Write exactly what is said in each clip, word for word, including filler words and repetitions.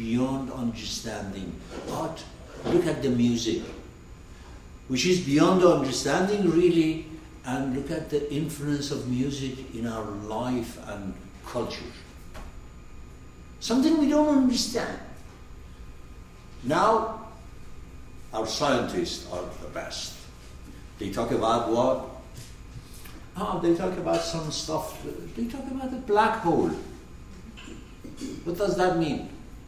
beyond understanding. But look at the music, which is beyond understanding really, and look at the influence of music in our life and culture. Something we don't understand. Now, our scientists are the best. They talk about what? Oh, they talk about some stuff. They talk about a black hole. What does that mean?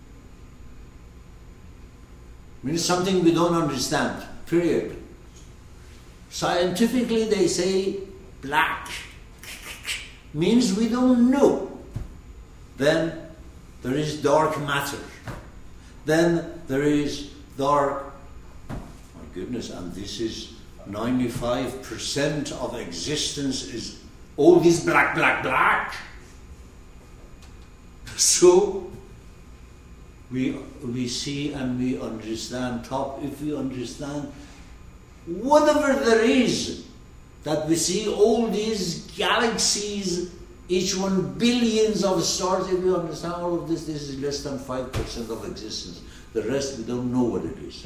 It means something we don't understand, period. Scientifically, they say black means we don't know. Then there is dark matter. Then there is dark, my goodness, and this is ninety-five percent of existence is all this black, black, black. So we we see and we understand top if we understand whatever there is, that we see all these galaxies, each one billions of stars. If we understand all of this, this is less than five percent of existence. The rest we don't know what it is.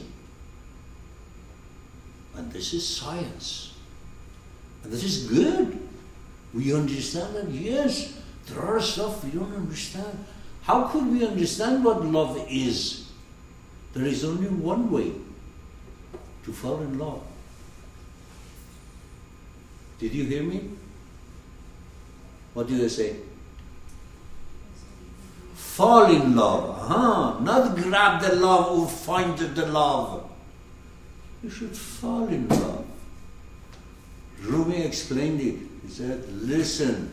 And this is science. And this is good. We understand that, yes, there are stuff we don't understand. How could we understand what love is? There is only one way to fall in love. Did you hear me? What do they say? Fall in love. Uh-huh. Not grab the love or find the love. You should fall in love. Rumi explained it. He said, listen,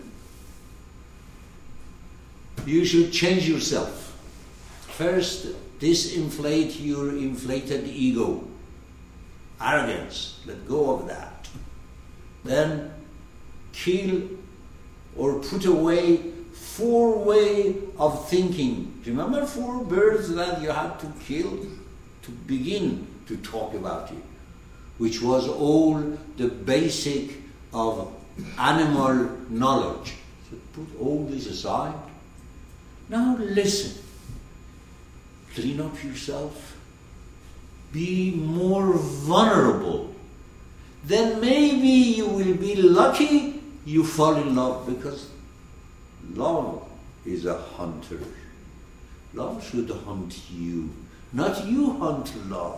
you should change yourself. First, disinflate your inflated ego. Arrogance. Let go of that. Then kill or put away four way of thinking. Remember four birds that you had to kill to begin to talk about it, which was all the basic of animal knowledge. So put all this aside. Now listen. Clean up yourself. Be more vulnerable. Then maybe you will be lucky you fall in love, because love is a hunter. Love should hunt you, not you hunt love.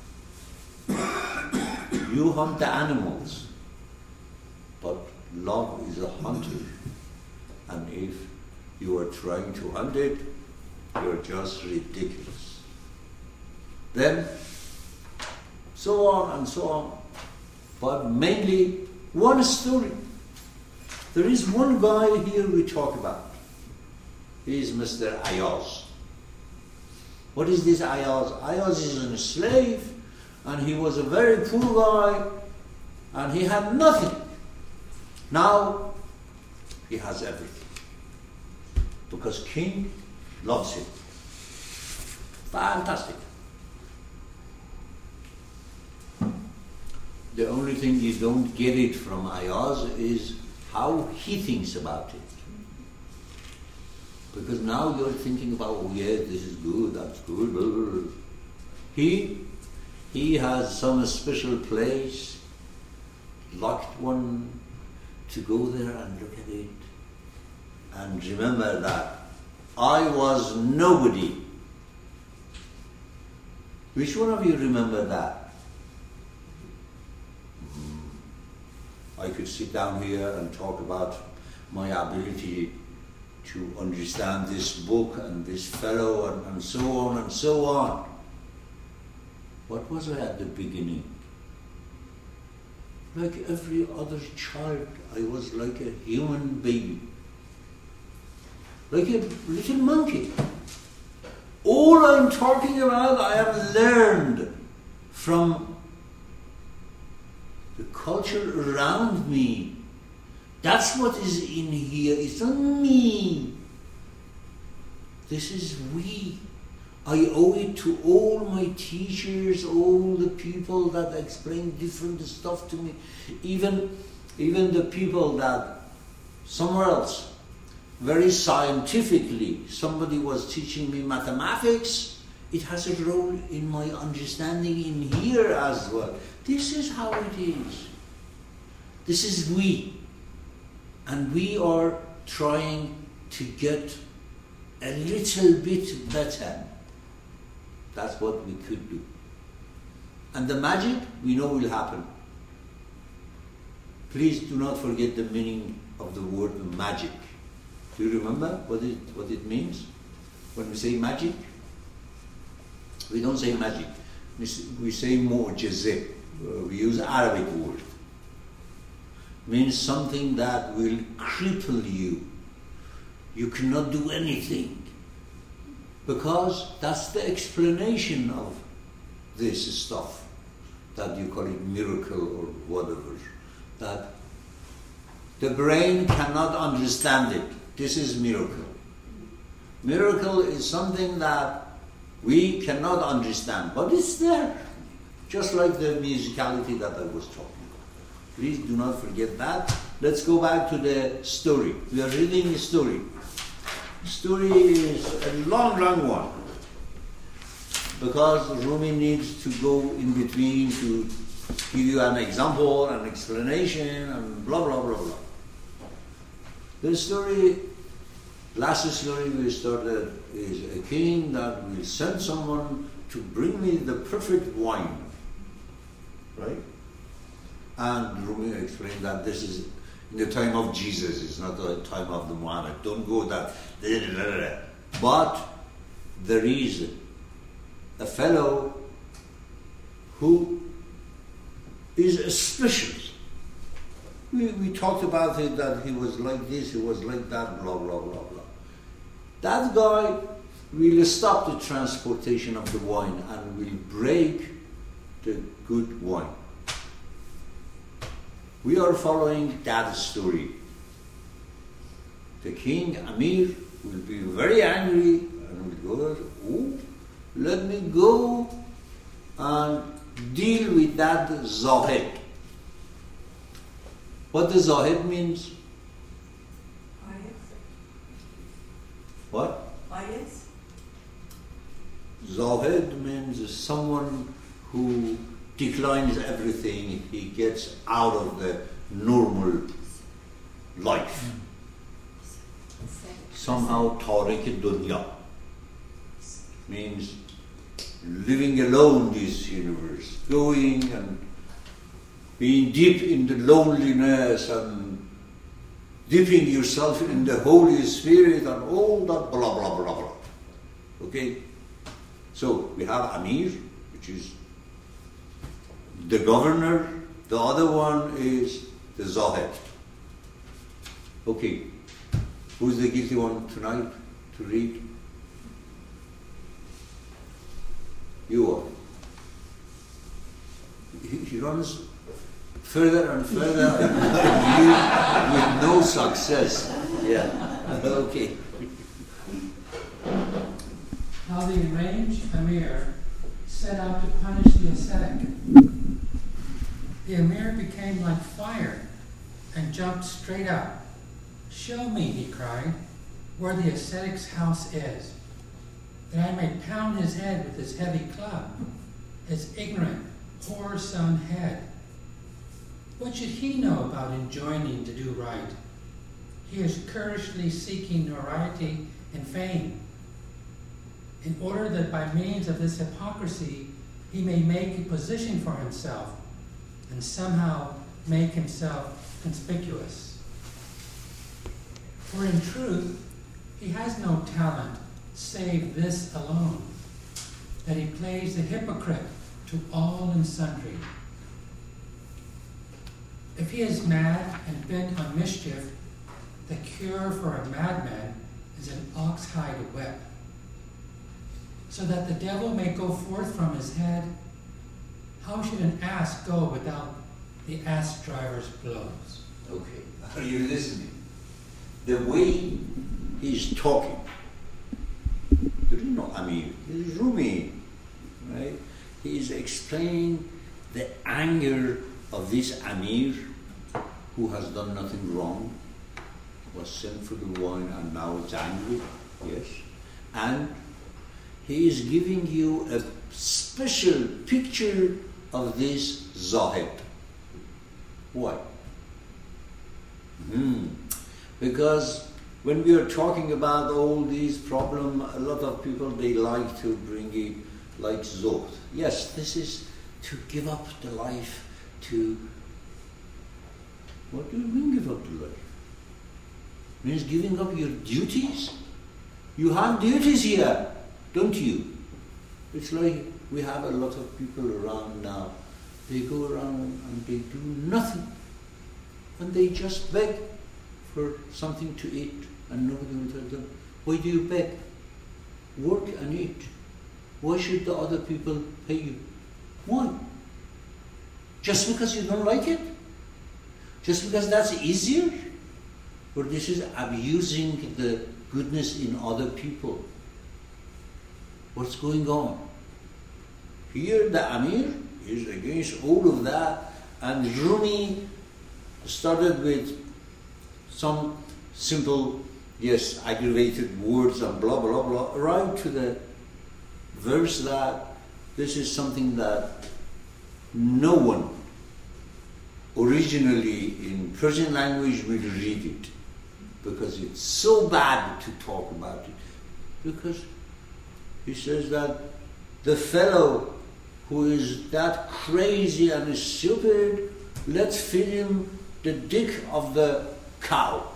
You hunt the animals, but love is a hunter. And if you are trying to hunt it, you're just ridiculous. Then, so on and so on. But mainly, one story. There is one guy here we talk about. He is Mister Ayaz. What is this Ayaz? Ayaz is a slave, and he was a very poor guy, and he had nothing. Now, he has everything. Because King loves him. Fantastic. The only thing you don't get it from Ayaz is how he thinks about it. Because now you're thinking about, oh yeah, this is good, that's good, blah, blah, blah. He, he has some special place, locked one, to go there and look at it. And remember that I was nobody. Which one of you remember that? I could sit down here and talk about my ability to understand this book and this fellow and, and so on and so on. What was I at the beginning? Like every other child, I was like a human baby. Like a little monkey. All I'm talking about, I have learned from the culture around me. That's what is in here. It's not me. This is we. I owe it to all my teachers, all the people that explain different stuff to me. Even, even the people that somewhere else very scientifically. Somebody was teaching me mathematics. It has a role in my understanding in here as well. This is how it is. This is we. And we are trying to get a little bit better. That's what we could do. And the magic, we know will happen. Please do not forget the meaning of the word magic. Do you remember what it, what it means when we say magic? We don't say magic. We say mu'jizah. We use Arabic word. Means something that will cripple you. You cannot do anything. Because that's the explanation of this stuff that you call it miracle or whatever. That the brain cannot understand it. This is miracle. Miracle is something that we cannot understand, but it's there. Just like the musicality that I was talking about. Please do not forget that. Let's go back to the story. We are reading a story. Story is a long, long one. Because Rumi needs to go in between to give you an example, an explanation, and blah, blah, blah, blah. The story, last story we started is a king that will send someone to bring me the perfect wine. Right? And Rumi explained that this is in the time of Jesus, it's not the time of the Muhammad. Don't go that. But there is a fellow who is special. We, we talked about it, that he was like this, he was like that, blah, blah, blah, blah. That guy will stop the transportation of the wine and will break the good wine. We are following that story. The king, Amir, will be very angry and will go, oh, let me go and deal with that Zahid. What the Zahid means? What? Bias? Zahid means someone who declines everything, he gets out of the normal life. Somehow Tariq Dunya means living alone this universe, going and being deep in the loneliness and dipping yourself in the Holy Spirit and all that blah blah blah blah. Okay? So we have Amir, which is the governor. The other one is the Zahid. Okay. Who's the guilty one tonight to read? You are. He, he runs further and further with no success. Yeah. Okay. How the enraged Amir set out to punish the ascetic. The Amir became like fire and jumped straight up. Show me, he cried, where the ascetic's house is, that I may pound his head with this heavy club, his ignorant, poor-son head. What should he know about enjoining to do right? He is curiously seeking notoriety and fame, in order that by means of this hypocrisy he may make a position for himself and somehow make himself conspicuous. For in truth, he has no talent save this alone, that he plays the hypocrite to all and sundry. If he is mad and bent on mischief, the cure for a madman is an ox-hide whip, so that the devil may go forth from his head. How should an ass go without the ass driver's blows? Okay, are you listening? The way he's talking, do you know Amir? He's Rumi, right? He's explaining the anger of this Amir who has done nothing wrong, was sinful wine and now it's angry. Yes. And he is giving you a special picture of this Zahid. Why? Hmm. Because when we are talking about all these problems, a lot of people, they like to bring it like Zuhd. Yes, this is to give up the life to... What do you mean give up the life? It means giving up your duties. You have duties here, don't you? It's like we have a lot of people around now. They go around and they do nothing. And they just beg for something to eat. And nobody will tell them, why do you beg? Work and eat. Why should the other people pay you? Why? Just because you don't like it? Just because that's easier? Or this is abusing the goodness in other people? What's going on? Here the Amir is against all of that, and Rumi started with some simple, yes, aggravated words and blah, blah, blah, right to the verse that this is something that no one originally in Persian language will read it, because it's so bad to talk about it. Because he says that the fellow who is that crazy and stupid, let's feed him the dick of the cow.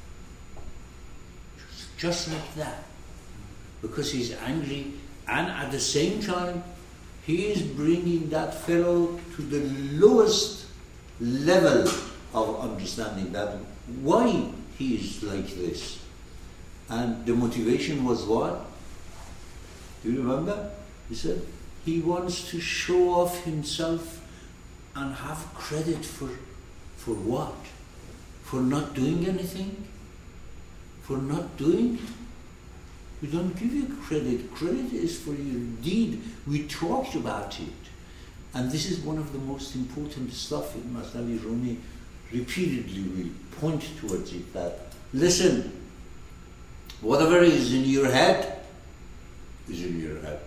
Just, just like that. Because he's angry, and at the same time, he is bringing that fellow to the lowest level of understanding that why he is like this. And the motivation was what? Do you remember? He said he wants to show off himself and have credit for for what? For not doing anything? For not doing? We don't give you credit. Credit is for your deed. We talked about it. And this is one of the most important stuff in Masnavi Rumi. Repeatedly we point towards it, that listen, whatever is in your head is in your head.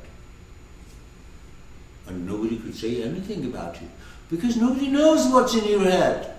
And nobody could say anything about it, because nobody knows what's in your head.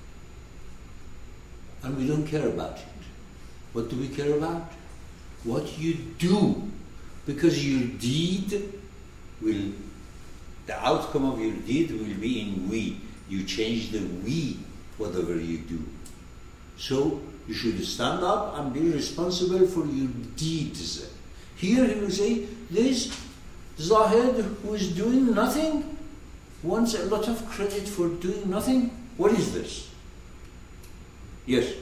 And we don't care about it. What do we care about? What you do. Because your deed will, the outcome of your deed will be in we. You change the we, whatever you do. So you should stand up and be responsible for your deeds. Here he will say, this Zahid who is doing nothing wants a lot of credit for doing nothing. What is this? Yes.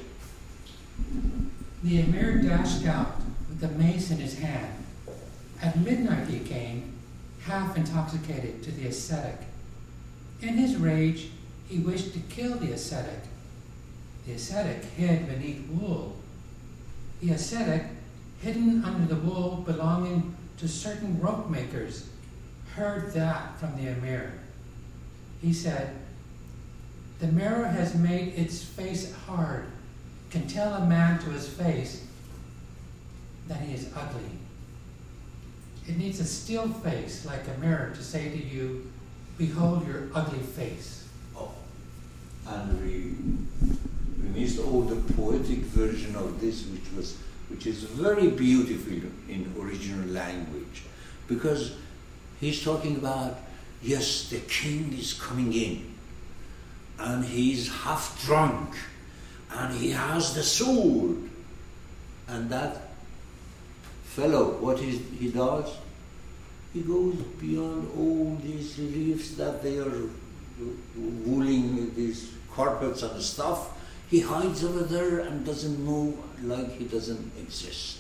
The Emir dashed out with the mace in his hand. At midnight he came, half intoxicated, to the ascetic. In his rage, he wished to kill the ascetic. The ascetic hid beneath wool. The ascetic, hidden under the wool belonging to certain rope makers, heard that from the Emir. He said, the mirror has made its face hard, can tell a man to his face that he is ugly. It needs a still face like a mirror to say to you, behold your ugly face. Oh, and we, we missed all the poetic version of this, which was, which is very beautiful in original language, because he's talking about, yes, the king is coming in, and he's half drunk, and he has the sword, and that fellow, what he, he does, he goes beyond all these reliefs that they are wooling, these carpets and stuff. He hides over there and doesn't move, like he doesn't exist.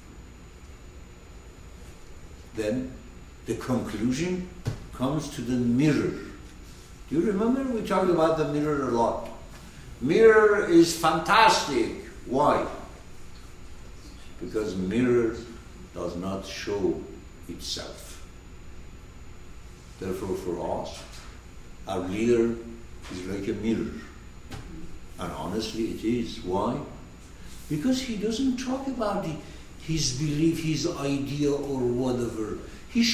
Then the conclusion comes to the mirror. Do you remember? We talked about the mirror a lot. Mirror is fantastic. Why? Because mirror does not show itself. Therefore, for us, our leader is like a mirror. And honestly, it is. Why? Because he doesn't talk about his belief, his idea or whatever.